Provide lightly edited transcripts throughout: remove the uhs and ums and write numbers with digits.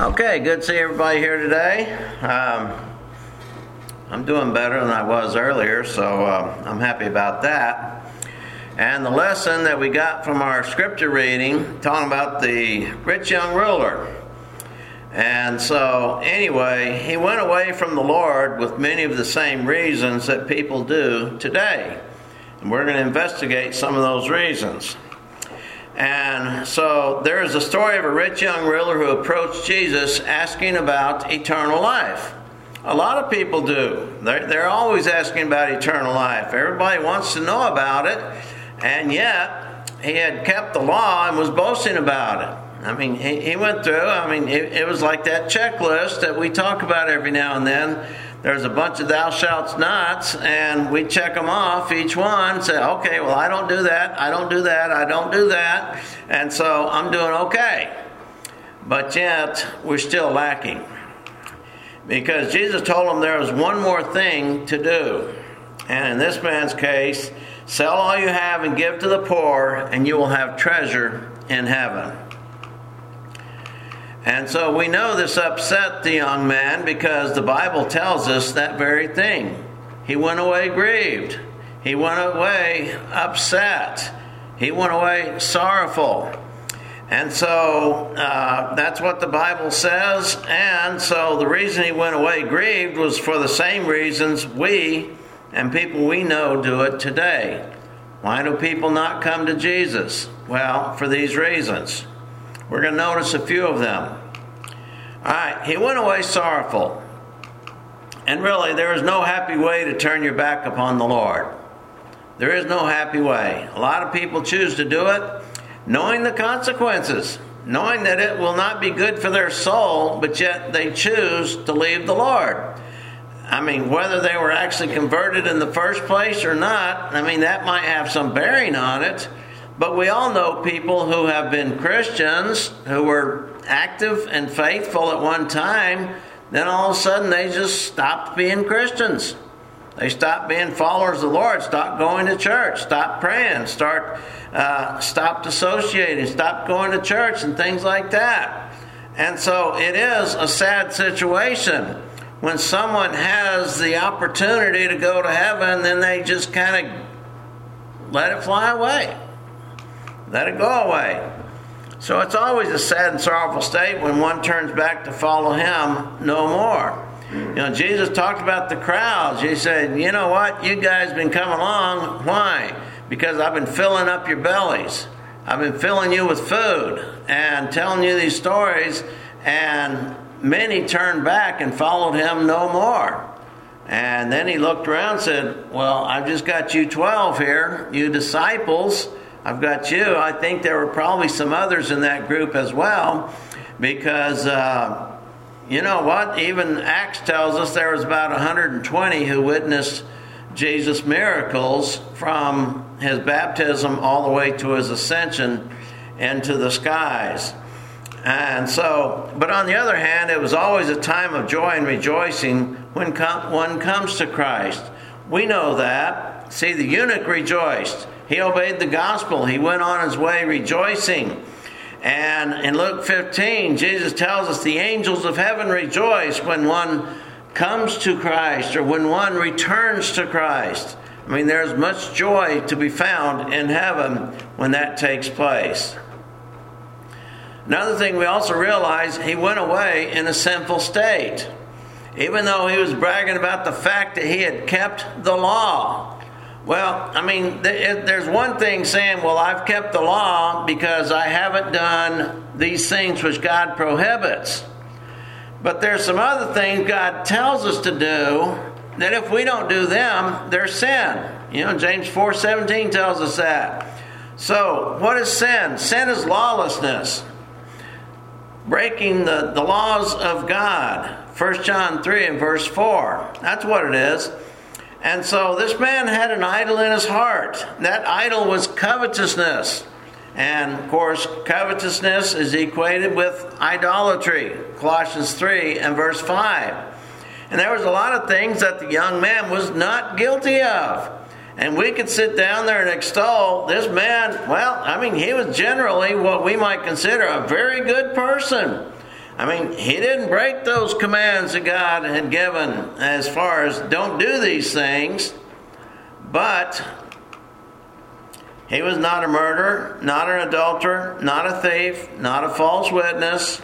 Okay, good to see everybody here today. I'm doing better than I was earlier, so I'm happy about that. And the lesson that we got from our scripture reading, talking about the rich young ruler. And so, anyway, he went away from the Lord with many of the same reasons that people do today. And we're going to investigate some of those reasons. And so there is a story of a rich young ruler who approached Jesus asking about eternal life. A lot of people do. They're always asking about eternal life. Everybody wants to know about it, and yet he had kept the law and was boasting about it. I mean, he went through, it was like that checklist that we talk about every now and then. There's a bunch of thou shalt nots, and we check them off, each one, say, okay, well, I don't do that, I don't do that, I don't do that, and so I'm doing okay. But yet, we're still lacking. Because Jesus told him there was one more thing to do. And in this man's case, sell all you have and give to the poor, and you will have treasure in heaven. And so we know this upset the young man because the Bible tells us that very thing. He went away grieved. He went away upset. He went away sorrowful. And so that's what the Bible says. And so the reason he went away grieved was for the same reasons we and people we know do it today. Why do people not come to Jesus? Well, for these reasons. We're going to notice a few of them. All right, he went away sorrowful. And really, there is no happy way to turn your back upon the Lord. There is no happy way. A lot of people choose to do it knowing the consequences, knowing that it will not be good for their soul, but yet they choose to leave the Lord. I mean, whether they were actually converted in the first place or not, that might have some bearing on it. But we all know people who have been Christians, who were active and faithful at one time, then all of a sudden they just stopped being Christians. They stopped being followers of the Lord, stopped going to church, stopped praying, stopped associating, stopped going to church and things like that. And so it is a sad situation when someone has the opportunity to go to heaven, then they just kind of let it fly away. Let it go away. So it's always a sad and sorrowful state when one turns back to follow him no more. Jesus talked about the crowds. He said, you know what? You guys been coming along. Why? Because I've been filling up your bellies. I've been filling you with food and telling you these stories. And many turned back and followed him no more. And then he looked around and said, well, I've just got you 12 here, you disciples. I've got you. I think there were probably some others in that group as well. Because you know what? Even Acts tells us there was about 120 who witnessed Jesus' miracles from his baptism all the way to his ascension into the skies. And so, but on the other hand, it was always a time of joy and rejoicing when one comes to Christ. We know that. See, the eunuch rejoiced. He obeyed the gospel. He went on his way rejoicing. And in Luke 15, Jesus tells us the angels of heaven rejoice when one comes to Christ or when one returns to Christ. There's much joy to be found in heaven when that takes place. Another thing we also realize, he went away in a sinful state. Even though he was bragging about the fact that he had kept the law. Well, there's one thing saying, well, I've kept the law because I haven't done these things which God prohibits. But there's some other things God tells us to do that if we don't do them, they're sin. James 4:17 tells us that. So, what is sin? Sin is lawlessness. Breaking the laws of God. 1 John 3 and verse 4. That's what it is. And so this man had an idol in his heart. That idol was covetousness. And of course, covetousness is equated with idolatry. Colossians 3 and verse 5. And there was a lot of things that the young man was not guilty of. And we could sit down there and extol this man. Well, he was generally what we might consider a very good person. I mean, he didn't break those commands that God had given as far as don't do these things, but he was not a murderer, not an adulterer, not a thief, not a false witness.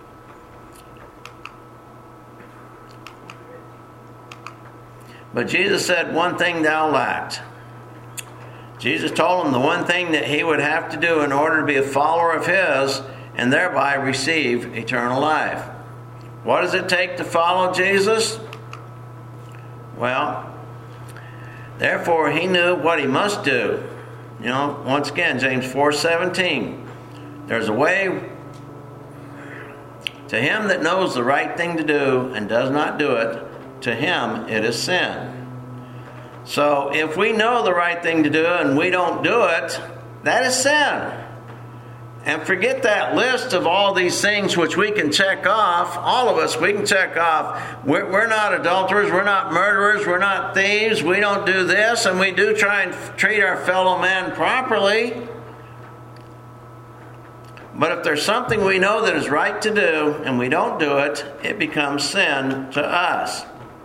But Jesus said, one thing thou lacked. Jesus told him the one thing that he would have to do in order to be a follower of his and thereby receive eternal life. What does it take to follow Jesus? Well, therefore he knew what he must do. You know, once again, James 4:17. There's a way to him that knows the right thing to do and does not do it, to him it is sin. So if we know the right thing to do and we don't do it, that is sin. And forget that list of all these things which we can check off. All of us, we can check off. We're not adulterers, we're not murderers, we're not thieves, we don't do this, and we do try and treat our fellow man properly. But if there's something we know that is right to do and we don't do it, it becomes sin to us.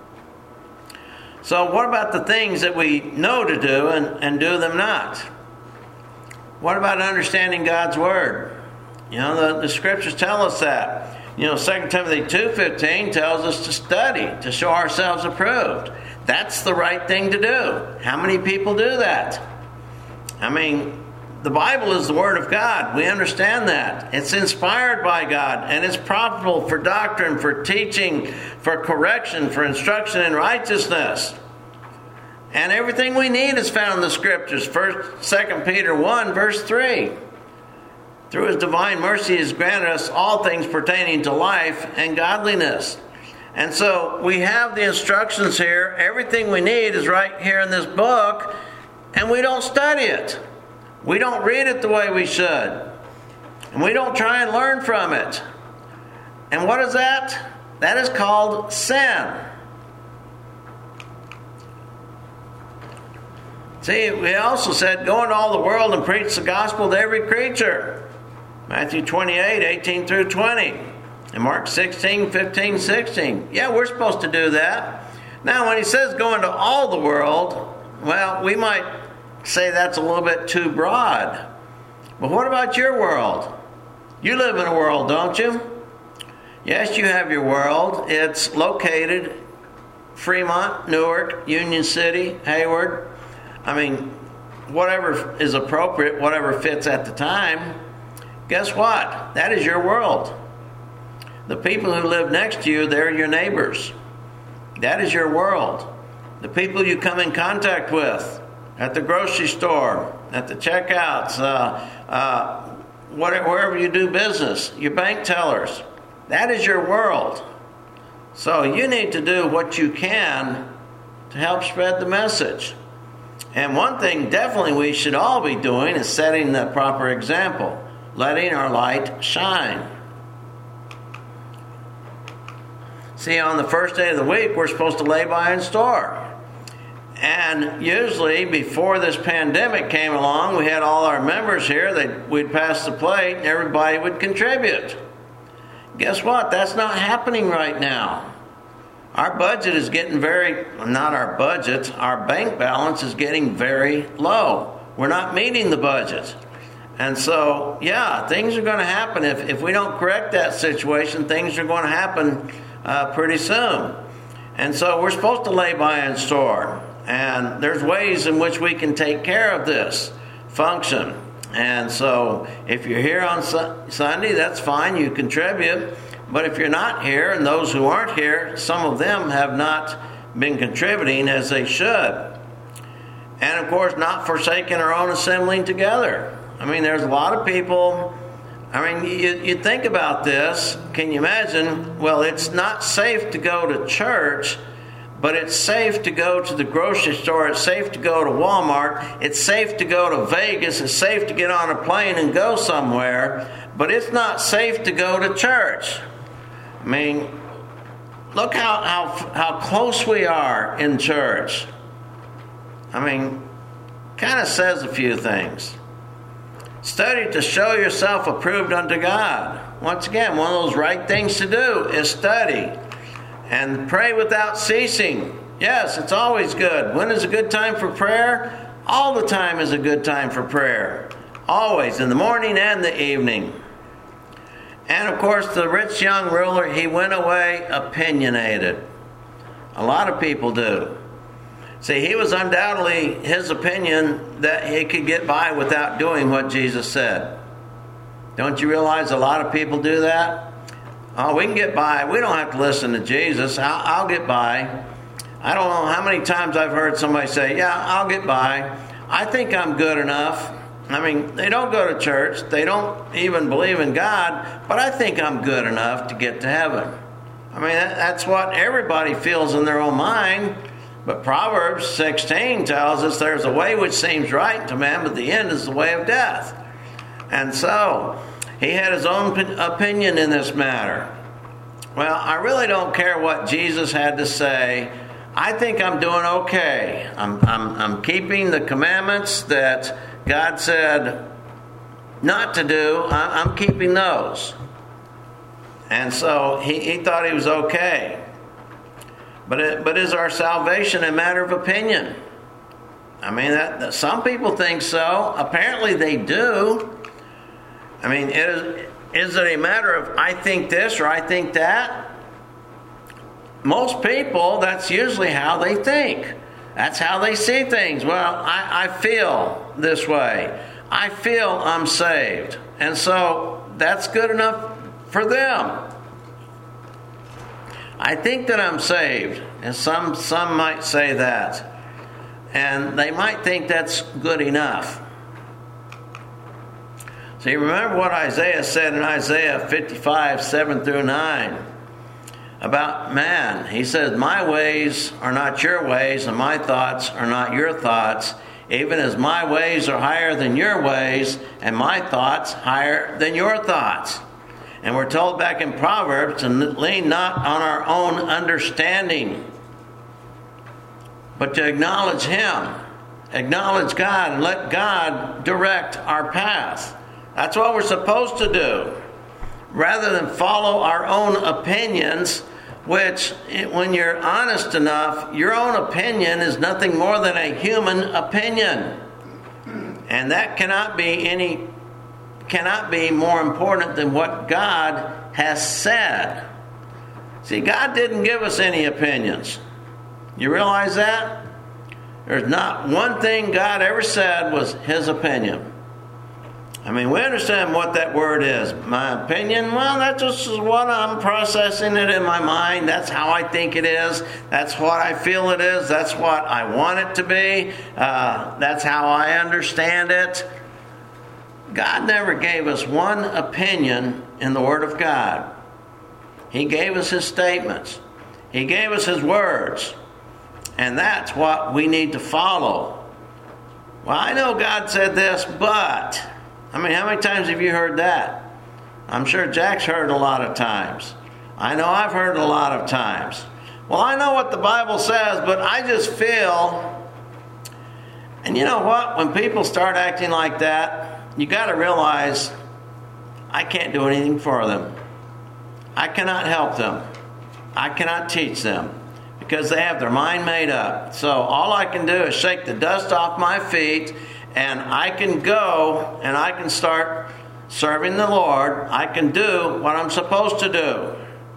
So what about the things that we know to do and do them not? What about understanding God's Word? You know, the Scriptures tell us that. You know, 2 Timothy 2:15 tells us to study, to show ourselves approved. That's the right thing to do. How many people do that? I mean, the Bible is the Word of God. We understand that. It's inspired by God, and it's profitable for doctrine, for teaching, for correction, for instruction in righteousness. And everything we need is found in the Scriptures. 2 Peter 1, verse 3. Through His divine mercy He has granted us all things pertaining to life and godliness. And so we have the instructions here. Everything we need is right here in this book, and we don't study it. We don't read it the way we should. And we don't try and learn from it. And what is that? That is called sin. See, we also said, go into all the world and preach the gospel to every creature. Matthew 28:18 through 20. And Mark 16:15, 16. Yeah, we're supposed to do that. Now, when he says go into all the world, well, we might say that's a little bit too broad. But what about your world? You live in a world, don't you? Yes, you have your world. It's located Fremont, Newark, Union City, Hayward. I mean, whatever is appropriate, whatever fits at the time. Guess what? That is your world. The people who live next to you, they're your neighbors. That is your world. The people you come in contact with at the grocery store, at the checkouts, wherever you do business, your bank tellers. That is your world. So you need to do what you can to help spread the message. And one thing definitely we should all be doing is setting the proper example, letting our light shine. See, on the first day of the week, we're supposed to lay by and store. And usually, before this pandemic came along, we had all our members here. We'd pass the plate, and everybody would contribute. Guess what? That's not happening right now. Our budget is getting our bank balance is getting very low. We're not meeting the budget. And so, yeah, things are going to happen. If we don't correct that situation, things are going to happen pretty soon. And so we're supposed to lay by and store. And there's ways in which we can take care of this function. And so if you're here on Sunday, that's fine. You contribute. But if you're not here, and those who aren't here, some of them have not been contributing as they should. And of course, not forsaking our own assembling together. I mean, there's a lot of people. I mean, you think about this. Can you imagine? Well, it's not safe to go to church, but it's safe to go to the grocery store. It's safe to go to Walmart. It's safe to go to Vegas. It's safe to get on a plane and go somewhere. But it's not safe to go to church. I mean, look how close we are in church. I mean, kind of says a few things. Study to show yourself approved unto God. Once again, one of those right things to do is study. And pray without ceasing. Yes, it's always good. When is a good time for prayer? All the time is a good time for prayer. Always, in the morning and the evening. And of course, the rich young ruler, he went away opinionated. A lot of people do. See, he was undoubtedly his opinion that he could get by without doing what Jesus said. Don't you realize a lot of people do that? Oh, we can get by. We don't have to listen to Jesus. I'll get by. I don't know how many times I've heard somebody say, yeah, I'll get by. I think I'm good enough. I mean, they don't go to church. They don't even believe in God. But I think I'm good enough to get to heaven. I mean, that's what everybody feels in their own mind. But Proverbs 16 tells us there's a way which seems right to man, but the end is the way of death. And so, he had his own opinion in this matter. Well, I really don't care what Jesus had to say. I think I'm doing okay. I'm keeping the commandments that God said not to do. I'm keeping those. And so he thought he was okay. But is our salvation a matter of opinion? I mean, that some people think so. Apparently they do. I mean, is it a matter of I think this or I think that? Most people, that's usually how they think. That's how they see things. Well, I feel this way. I feel I'm saved. And so that's good enough for them. I think that I'm saved. And some might say that. And they might think that's good enough. See, remember what Isaiah said in Isaiah 55, 7 through 9 about man. He says, my ways are not your ways, and my thoughts are not your thoughts, even as my ways are higher than your ways, and my thoughts higher than your thoughts. And we're told back in Proverbs to lean not on our own understanding, but to acknowledge Him, acknowledge God, and let God direct our path. That's what we're supposed to do, rather than follow our own opinions, which, when you're honest enough, your own opinion is nothing more than a human opinion. And that cannot be more important than what God has said. See, God didn't give us any opinions. You realize that? There's not one thing God ever said was His opinion. I mean, we understand what that word is. My opinion, well, that's just what I'm processing it in my mind. That's how I think it is. That's what I feel it is. That's what I want it to be. That's how I understand it. God never gave us one opinion in the Word of God. He gave us His statements. He gave us His words. And that's what we need to follow. Well, I know God said this, but... I mean, how many times have you heard that? I'm sure Jack's heard a lot of times. I know I've heard a lot of times. Well, I know what the Bible says, but I just feel... And you know what? When people start acting like that, you got to realize I can't do anything for them. I cannot help them. I cannot teach them because they have their mind made up. So all I can do is shake the dust off my feet, and I can go and I can start serving the Lord. I can do what I'm supposed to do.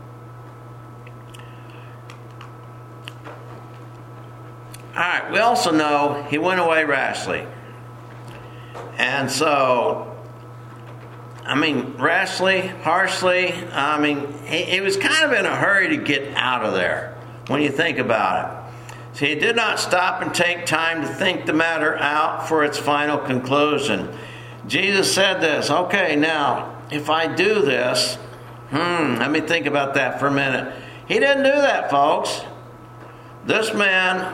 All right, we also know he went away rashly. And so, I mean, rashly, harshly, I mean, he was kind of in a hurry to get out of there when you think about it. So he did not stop and take time to think the matter out for its final conclusion. Jesus said this, okay, now, if I do this, let me think about that for a minute. He didn't do that, folks. This man,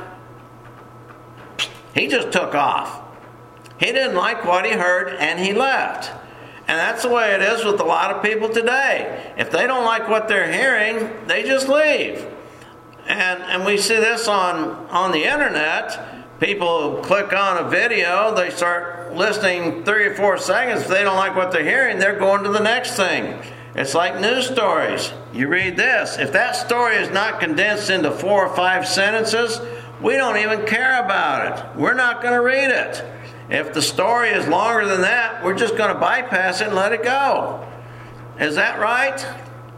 he just took off. He didn't like what he heard, and he left. And that's the way it is with a lot of people today. If they don't like what they're hearing, they just leave. And we see this on the internet. People click on a video, they start listening 3 or 4 seconds. If they don't like what they're hearing, they're going to the next thing. It's like news stories. You read this. If that story is not condensed into 4 or 5 sentences, we don't even care about it. We're not going to read it. If the story is longer than that, we're just going to bypass it and let it go. Is that right?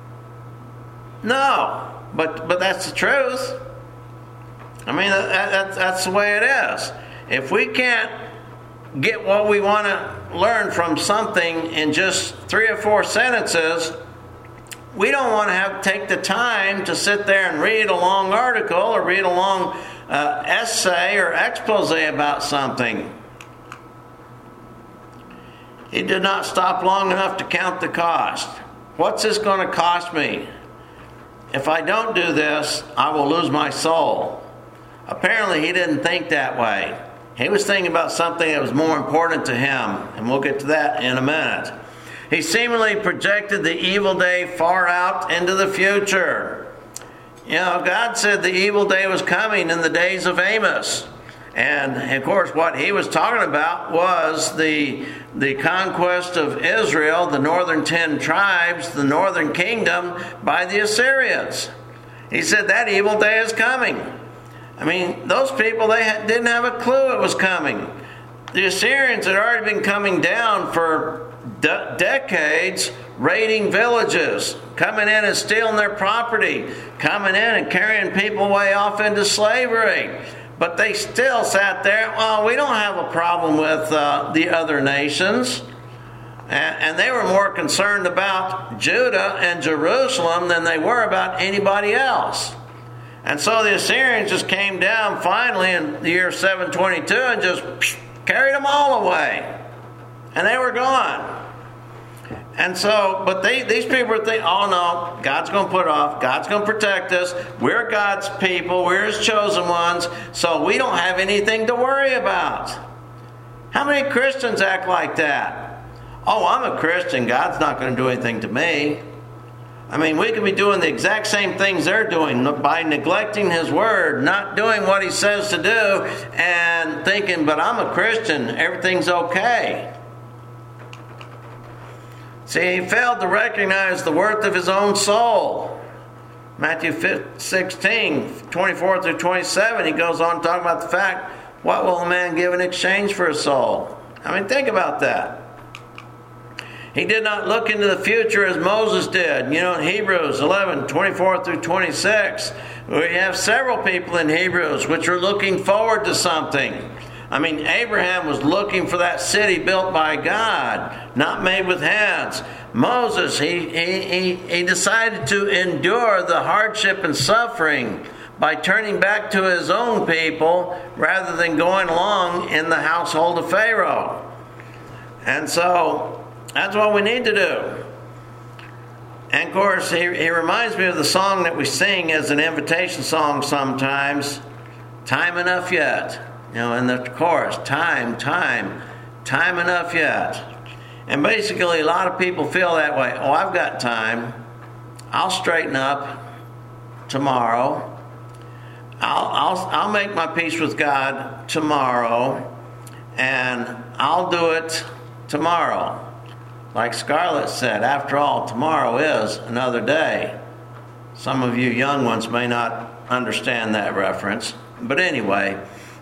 No. But that's the truth. I mean, that's the way it is. If we can't get what we want to learn from something in just 3 or 4 sentences, we don't want to have to take the time to sit there and read a long article or read a long essay or expose about something. He did not stop long enough to count the cost. What's this going to cost me? If I don't do this, I will lose my soul. Apparently, he didn't think that way. He was thinking about something that was more important to him, and we'll get to that in a minute. He seemingly projected the evil day far out into the future. You know, God said the evil day was coming in the days of Amos. And, of course, what he was talking about was the conquest of Israel, the northern 10 tribes, the northern kingdom, by the Assyrians. He said that evil day is coming. I mean, those people, they didn't have a clue it was coming. The Assyrians had already been coming down for decades, raiding villages, coming in and stealing their property, coming in and carrying people way off into slavery. But they still sat there, well, we don't have a problem with the other nations. And they were more concerned about Judah and Jerusalem than they were about anybody else. And so the Assyrians just came down finally in the year 722 and just carried them all away. And they were gone. And so, but these people are thinking, oh no, God's going to put it off. God's going to protect us. We're God's people. We're His chosen ones. So we don't have anything to worry about. How many Christians act like that? Oh, I'm a Christian. God's not going to do anything to me. I mean, we could be doing the exact same things they're doing by neglecting His Word, not doing what He says to do, and thinking, but I'm a Christian. Everything's okay. See, he failed to recognize the worth of his own soul. Matthew 16, 24 through 27, he goes on to talk about the fact, what will a man give in exchange for his soul? I mean, think about that. He did not look into the future as Moses did. You know, in Hebrews 11, 24 through 26, we have several people in Hebrews which are looking forward to something. I mean, Abraham was looking for that city built by God, not made with hands. Moses, he decided to endure the hardship and suffering by turning back to his own people rather than going along in the household of Pharaoh. And so, that's what we need to do. And of course, he reminds me of the song that we sing as an invitation song sometimes, Time Enough Yet. You know, in the chorus, time enough yet. And basically, a lot of people feel that way. Oh, I've got time. I'll straighten up tomorrow. I'll make my peace with God tomorrow, and I'll do it tomorrow. Like Scarlett said, after all, tomorrow is another day. Some of you young ones may not understand that reference, but anyway.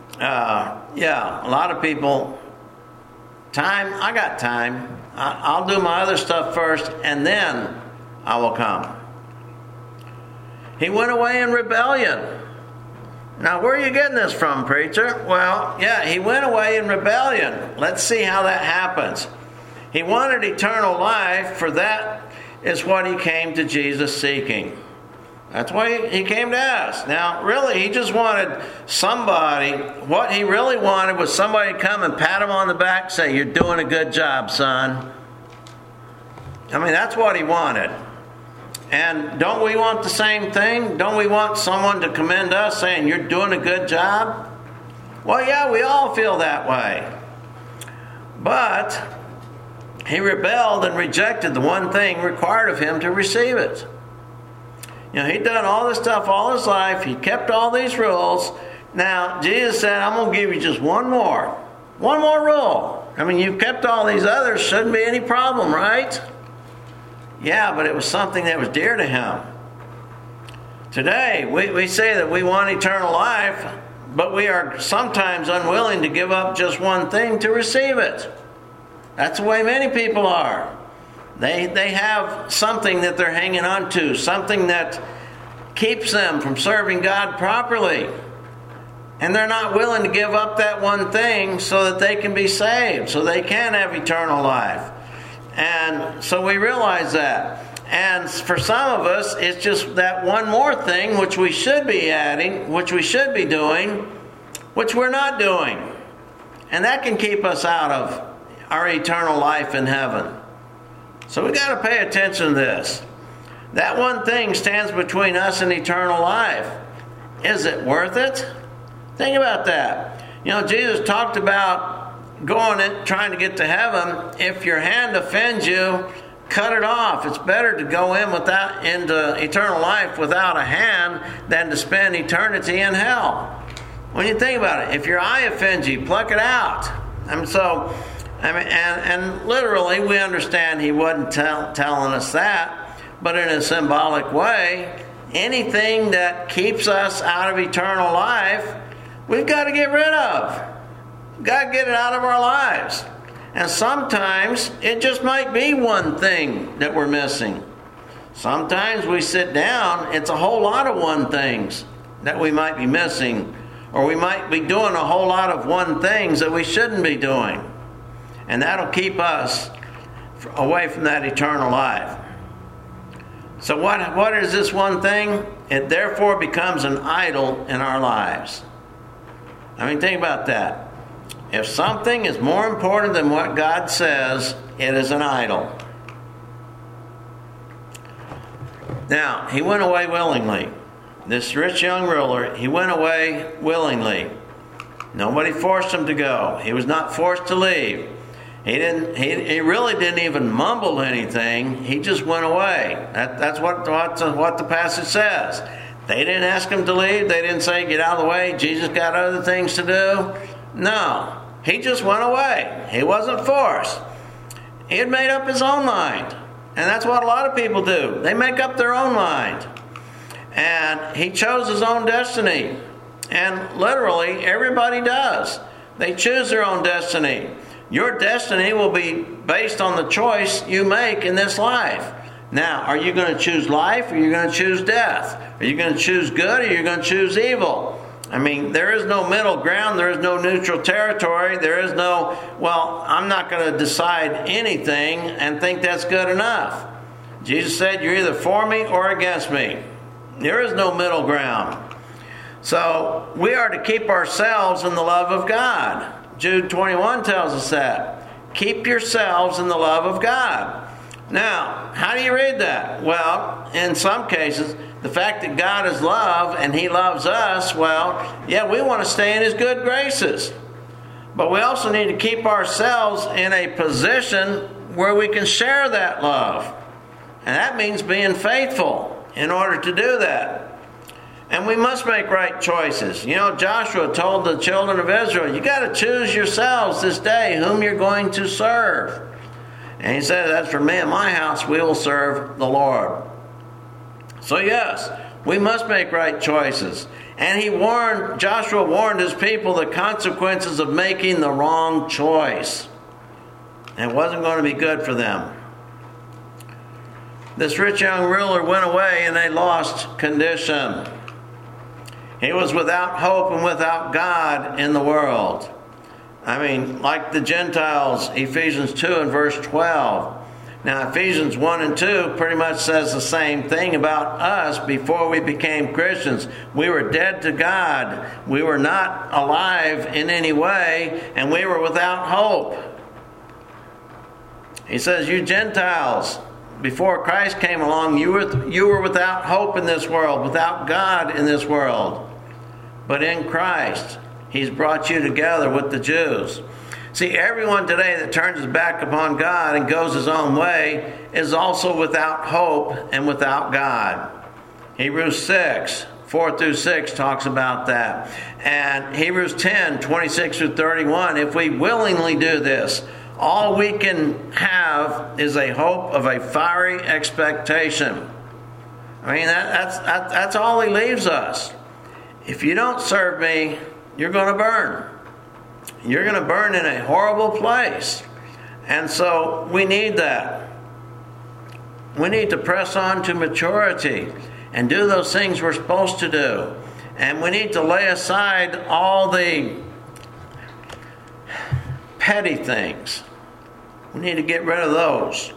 A lot of people, I got time. I'll do my other stuff first, and then I will come. He went away in rebellion. Now, where are you getting this from, preacher? Well, he went away in rebellion. Let's see how that happens. He wanted eternal life, for that is what he came to Jesus seeking. That's why he came to us. Now, really, he just wanted somebody. What he really wanted was somebody to come and pat him on the back and say, you're doing a good job, son. I mean, that's what he wanted. And don't we want the same thing? Don't we want someone to commend us saying, you're doing a good job? Well, yeah, we all feel that way. But he rebelled and rejected the one thing required of him to receive it. You know, he'd done all this stuff all his life. He kept all these rules. Now, Jesus said, I'm going to give you just one more rule. I mean, you've kept all these others, shouldn't be any problem, right? Yeah, but it was something that was dear to him. Today, we say that we want eternal life, but we are sometimes unwilling to give up just one thing to receive it. That's the way many people are. They have something that they're hanging on to, something that keeps them from serving God properly. And they're not willing to give up that one thing so that they can be saved, so they can have eternal life. And so we realize that. And for some of us, it's just that one more thing which we should be adding, which we should be doing, which we're not doing. And that can keep us out of our eternal life in heaven. So we got to pay attention to this. That one thing stands between us and eternal life. Is it worth it? Think about that. You know, Jesus talked about going and trying to get to heaven. If your hand offends you, cut it off. It's better to go into eternal life without a hand than to spend eternity in hell. When you think about it, if your eye offends you, pluck it out. And literally, we understand he wasn't telling us that, but in a symbolic way, anything that keeps us out of eternal life, we've got to get rid of. We've got to get it out of our lives. And sometimes it just might be one thing that we're missing. Sometimes we sit down, it's a whole lot of one things that we might be missing. Or we might be doing a whole lot of one things that we shouldn't be doing. And that'll keep us away from that eternal life. So what is this one thing? It therefore becomes an idol in our lives. I mean, think about that. If something is more important than what God says, it is an idol. Now, he went away willingly. This rich young ruler, he went away willingly. Nobody forced him to go. He was not forced to leave. He really didn't even mumble anything. He just went away. That's what the passage says. They didn't ask him to leave. They didn't say, get out of the way. Jesus got other things to do. No. He just went away. He wasn't forced. He had made up his own mind. And that's what a lot of people do. They make up their own mind. And he chose his own destiny. And literally, everybody does. They choose their own destiny. Your destiny will be based on the choice you make in this life. Now, are you going to choose life or are you going to choose death? Are you going to choose good or are you going to choose evil? I mean, there is no middle ground. There is no neutral territory. There is no, well, I'm not going to decide anything and think that's good enough. Jesus said, you're either for me or against me. There is no middle ground. So we are to keep ourselves in the love of God. Jude 21 tells us that. Keep yourselves in the love of God. Now, how do you read that? Well, in some cases, the fact that God is love and He loves us, well, yeah, we want to stay in His good graces. But we also need to keep ourselves in a position where we can share that love. And that means being faithful in order to do that. And we must make right choices. You know, Joshua told the children of Israel, you got to choose yourselves this day whom you're going to serve. And he said, as for me and my house, we will serve the Lord. So yes, we must make right choices. And Joshua warned his people the consequences of making the wrong choice. And it wasn't going to be good for them. This rich young ruler went away in a lost condition. He was without hope and without God in the world. I mean, like the Gentiles, Ephesians 2 and verse 12. Now, Ephesians 1 and 2 pretty much says the same thing about us before we became Christians. We were dead to God. We were not alive in any way, and we were without hope. He says, you Gentiles, before Christ came along, you were without hope in this world, without God in this world. But in Christ, He's brought you together with the Jews. See, everyone today that turns his back upon God and goes his own way is also without hope and without God. Hebrews 6 4 through 6 talks about that. And Hebrews 10, 26 through 31, if we willingly do this, all we can have is a hope of a fiery expectation. I mean, that's all he leaves us. If you don't serve me, you're going to burn. You're going to burn in a horrible place. And so we need that. We need to press on to maturity and do those things we're supposed to do. And we need to lay aside all the petty things. We need to get rid of those.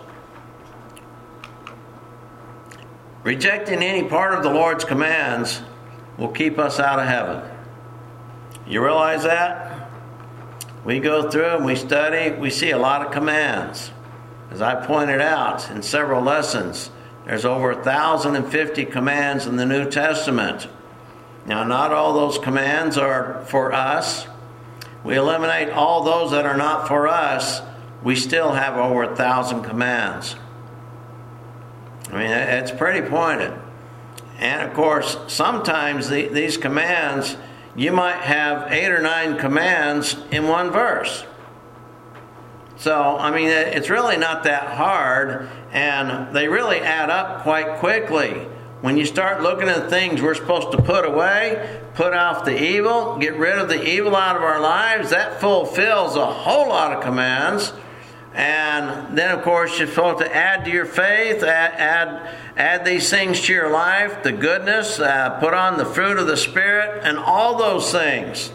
Rejecting any part of the Lord's commands will keep us out of heaven. You realize that? We go through and we study, we see a lot of commands. As I pointed out in several lessons, there's over 1,050 commands in the New Testament. Now, not all those commands are for us. We eliminate all those that are not for us, we still have over 1,000 commands. I mean, it's pretty pointed. And of course, sometimes these commands, you might have 8 or 9 commands in one verse. So, I mean, it's really not that hard, and they really add up quite quickly. When you start looking at things we're supposed to put away, put off the evil, get rid of the evil out of our lives, that fulfills a whole lot of commands. And then, of course, you're supposed to add to your faith, add these things to your life, the goodness, put on the fruit of the Spirit, and all those things.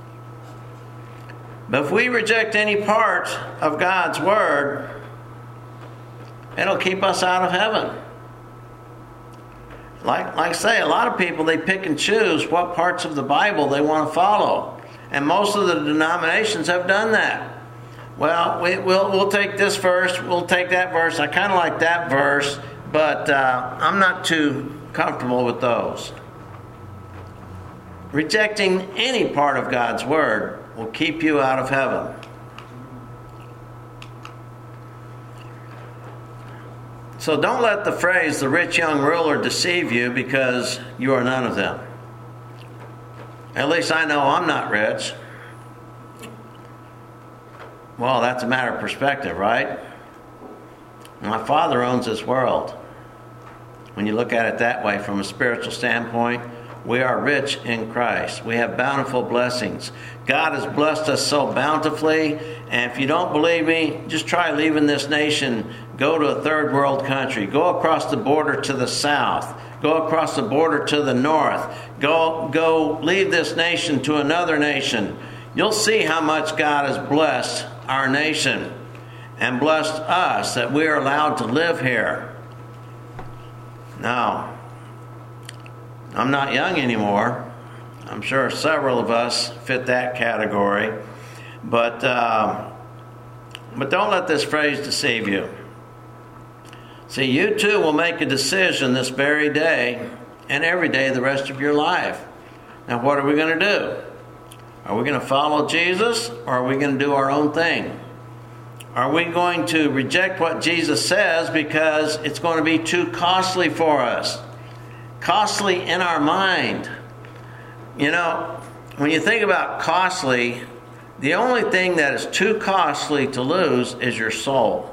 But if we reject any part of God's Word, it'll keep us out of heaven. Like I say, a lot of people, they pick and choose what parts of the Bible they want to follow. And most of the denominations have done that. Well, we'll take this verse, we'll take that verse. I kind of like that verse, but I'm not too comfortable with those. Rejecting any part of God's Word will keep you out of heaven. So don't let the phrase, the rich young ruler, deceive you, because you are none of them. At least I know I'm not rich. Well, that's a matter of perspective, right? My Father owns this world. When you look at it that way from a spiritual standpoint, we are rich in Christ. We have bountiful blessings. God has blessed us so bountifully. And if you don't believe me, just try leaving this nation. Go to a third world country. Go across the border to the south. Go across the border to the north. Go leave this nation to another nation. You'll see how much God has blessed our nation and blessed us that we are allowed to live here. Now, I'm not young anymore. I'm sure several of us fit that category. But don't let this phrase deceive you. See, you too will make a decision this very day and every day the rest of your life. Now, what are we going to do? Are we going to follow Jesus, or are we going to do our own thing? Are we going to reject what Jesus says because it's going to be too costly for us? Costly in our mind. You know, when you think about costly, the only thing that is too costly to lose is your soul.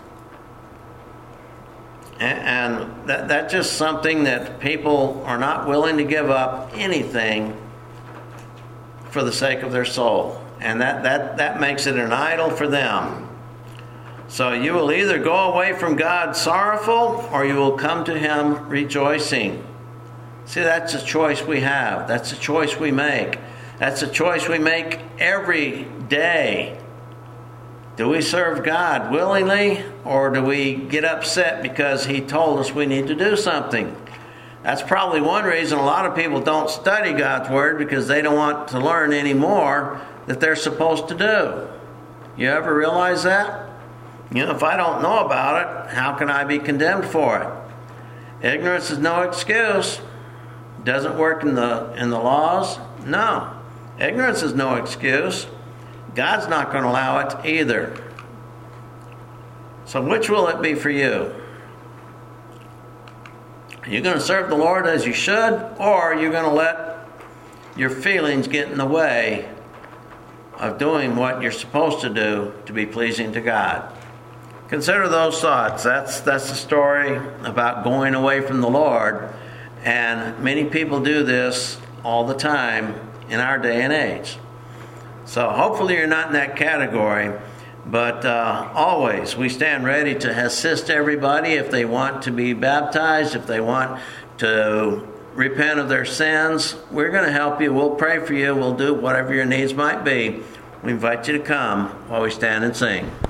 And that's just something that people are not willing to give up anything for the sake of their soul. And that makes it an idol for them. So you will either go away from God sorrowful, or you will come to Him rejoicing. See, that's a choice we have. That's a choice we make. That's a choice we make every day. Do we serve God willingly, or do we get upset because He told us we need to do something? That's probably one reason a lot of people don't study God's Word, because they don't want to learn any more that they're supposed to do. You ever realize that? You know, if I don't know about it, how can I be condemned for it? Ignorance is no excuse. Doesn't work in the laws? No. Ignorance is no excuse. God's not going to allow it either. So which will it be for you? You're going to serve the Lord as you should, or you're going to let your feelings get in the way of doing what you're supposed to do to be pleasing to God. Consider those thoughts. That's the story about going away from the Lord, and many people do this all the time in our day and age. So hopefully you're not in that category, but always we stand ready to assist everybody if they want to be baptized, if they want to repent of their sins. We're going to help you. We'll pray for you. We'll do whatever your needs might be. We invite you to come while we stand and sing.